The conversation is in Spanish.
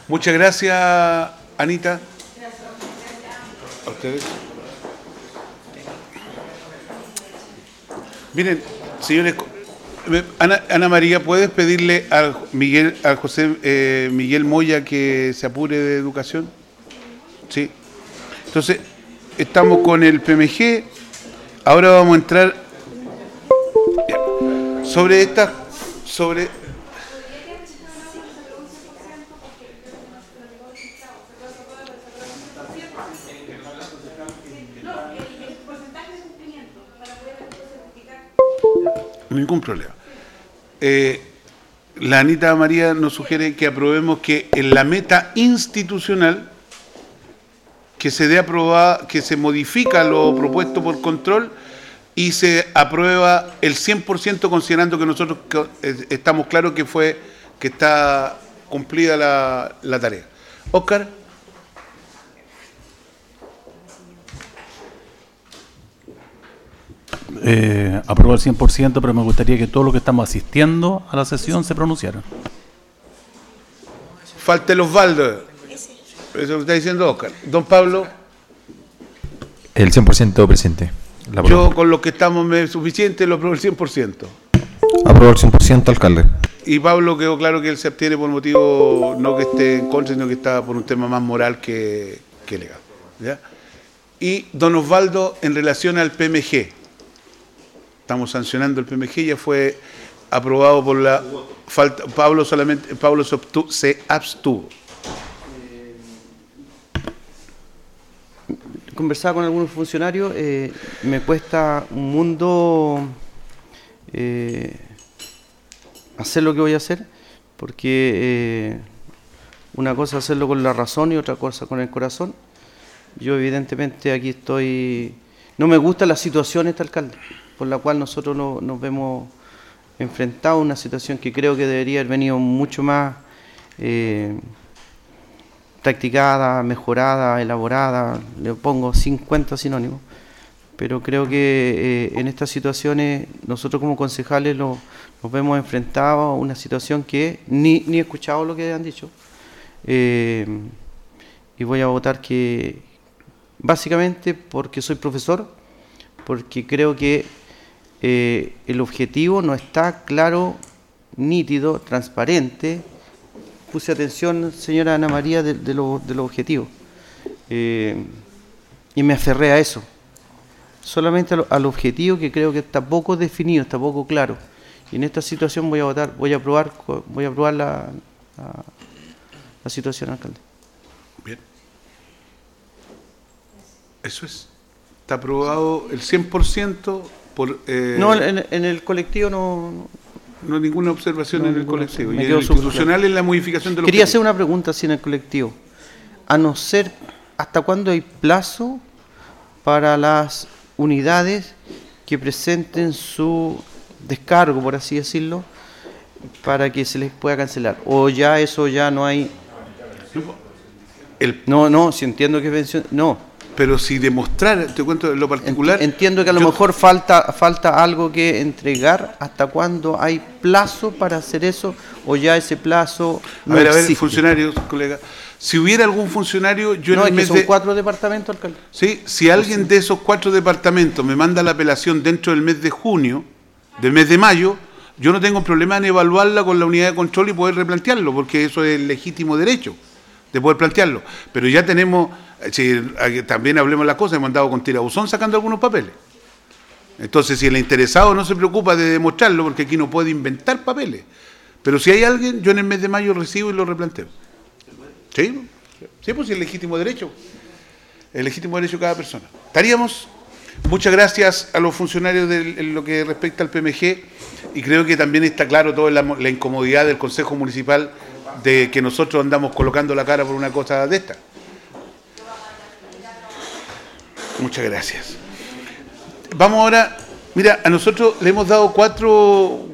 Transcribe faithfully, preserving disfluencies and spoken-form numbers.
Muchas gracias, Anita. A ustedes. Miren, señores, Ana, Ana María, ¿puedes pedirle a Miguel, a José eh, Miguel Moya que se apure de educación? Sí. Entonces, estamos con el P M G. Ahora vamos a entrar sobre esta, sobre... Ningún problema. Eh, la Anita María nos sugiere que aprobemos que en la meta institucional que se dé aprobada, que se modifica lo propuesto por control y se aprueba el cien por ciento, considerando que nosotros estamos claros que fue que está cumplida la, la tarea. Óscar. Eh, apruebo al cien por ciento, pero me gustaría que todos los que estamos asistiendo a la sesión se pronunciaran. Falta el Osvaldo. Eso que está diciendo Óscar. Don Pablo. El cien por ciento presente. Yo con los que estamos me es suficiente, lo apruebo el cien por ciento. Apruebo el cien por ciento, alcalde. Y Pablo quedó claro que él se abstiene por motivo, no que esté en contra, sino que está por un tema más moral que, que legal. ¿Ya? Y don Osvaldo, en relación al P M G. Estamos sancionando el P M G, ya fue aprobado por la falta. Pablo solamente, Pablo se, obtu, se abstuvo. Conversaba con algunos funcionarios, eh, me cuesta un mundo eh, hacer lo que voy a hacer, porque eh, una cosa es hacerlo con la razón y otra cosa con el corazón. Yo evidentemente aquí estoy, no me gusta la situación este alcalde, por la cual nosotros no, nos vemos enfrentados a una situación que creo que debería haber venido mucho más eh, practicada, mejorada, elaborada. Le pongo cincuenta sinónimos, pero creo que eh, en estas situaciones nosotros como concejales lo, nos vemos enfrentados a una situación que ni, ni he escuchado lo que han dicho, eh, y voy a votar que básicamente porque soy profesor, porque creo que Eh, el objetivo no está claro, nítido, transparente. Puse atención, señora Ana María, de, de los de lo objetivos, eh, y me aferré a eso, solamente al, al objetivo que creo que está poco definido, está poco claro, y en esta situación voy a votar, voy a aprobar, voy a aprobar la, la, la situación, alcalde. Bien, eso es, está aprobado el cien por ciento. Por, eh, no, en, en el colectivo no, no... No hay ninguna observación no, en el colectivo. Y en el institucional es la modificación de los... Quería hacer una pregunta así en el colectivo. A no ser, ¿hasta cuándo hay plazo para las unidades que presenten su descargo, por así decirlo, para que se les pueda cancelar? ¿O ya eso ya no hay...? El... No, no, si entiendo que es pensión... No. Pero si demostrar, te cuento lo particular... Entiendo que a lo yo, mejor falta falta algo que entregar. ¿Hasta cuándo hay plazo para hacer eso? ¿O ya ese plazo no A ver, existe? a ver, funcionarios, colega. Si hubiera algún funcionario... yo no, en el es mes que son de... cuatro departamentos, alcalde. Sí, si alguien de esos cuatro departamentos me manda la apelación dentro del mes de junio, del mes de mayo, yo no tengo problema en evaluarla con la unidad de control y poder replantearlo, porque eso es el legítimo derecho de poder plantearlo. Pero ya tenemos... Si, también hablemos las cosas, hemos andado con tirabuzón sacando algunos papeles. Entonces, si el interesado no se preocupa de demostrarlo, porque aquí no puede inventar papeles, pero si hay alguien, yo en el mes de mayo recibo y lo replanteo. ¿Sí? Sí, pues es el legítimo derecho. El legítimo derecho de cada persona. Estaríamos. Muchas gracias a los funcionarios de en lo que respecta al P M G, y creo que también está claro toda la, la incomodidad del Consejo Municipal de que nosotros andamos colocando la cara por una cosa de esta. Muchas gracias. Vamos ahora, mira, a nosotros le hemos dado cuatro,